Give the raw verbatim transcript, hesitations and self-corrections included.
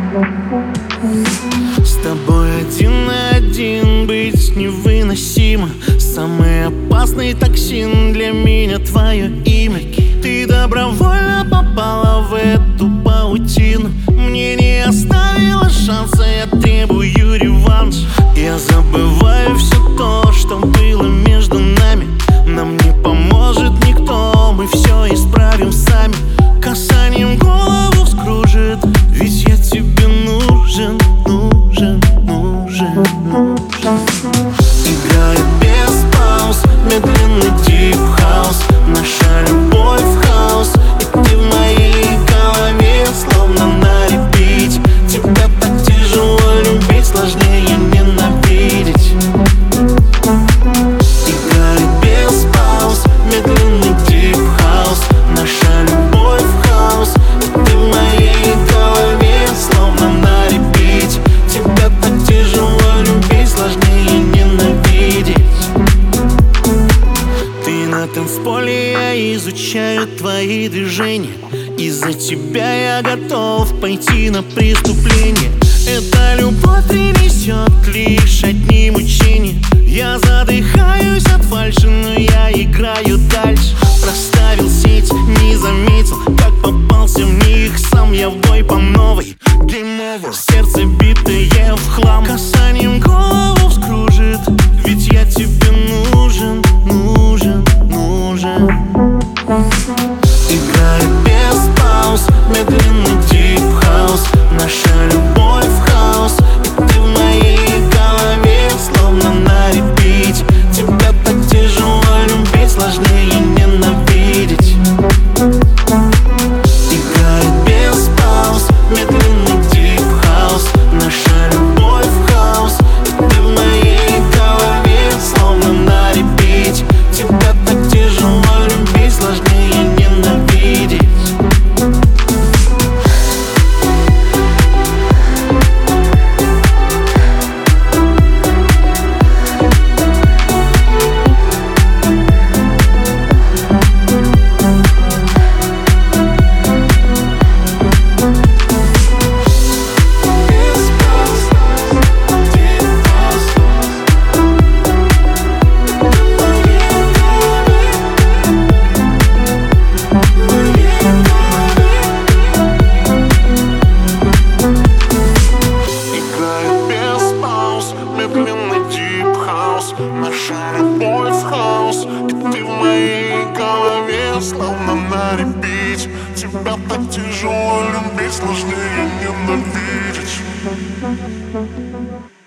С тобой один на один быть невыносимо. Самый опасный токсин для меня твое имя. Ты добровольно попала в эту паутину. Мне не оставила шанса, я требую реванш. Я забываю все то, что было между нами. Нам не поможет никто, мы все исправим сами. Касанием голову вскружит, ведь я тебе нужен, нужен, нужен, нужен. Играет без пауз, медленный дип хаус. Наша любовь в хаос, и ты в моей голове словно на репите. Тебя так тяжело любить, сложнее ненавидеть. Играет без пауз, медленный дип хаус. Наша любовь в хаос, и ты в моей голове словно на репите. Тебя так тяжело любить, сложнее ненавидеть. Ты на танцполе, я изучаю твои движения. Из-за тебя я готов пойти на преступление. Эта любовь принесет лишь одни мучения. Я задыхаюсь от фальши, но я играю дальше. Проставил сеть, не заметил, как попался в них сам. Я в бой по новой, game over. Сердце битое в хлам. Касанием голову вскружит, ведь я тебе нужен, нужен, нужен. Играет без пауз, медленный дип хаус. Наша любовь в хаос, и ты в моей голове словно на репите. Тебя так тяжело любить, сложнее ненавидеть. Играет без пауз, медленный дип хаус. Наша любовь в хаос, и ты в моей голове словно на репите. Тебя так тяжело любить, сложнее ненавидеть. Наша любовь в хаос, и ты в моей голове словно на репите. Тебя так тяжело любить, сложнее ненавидеть.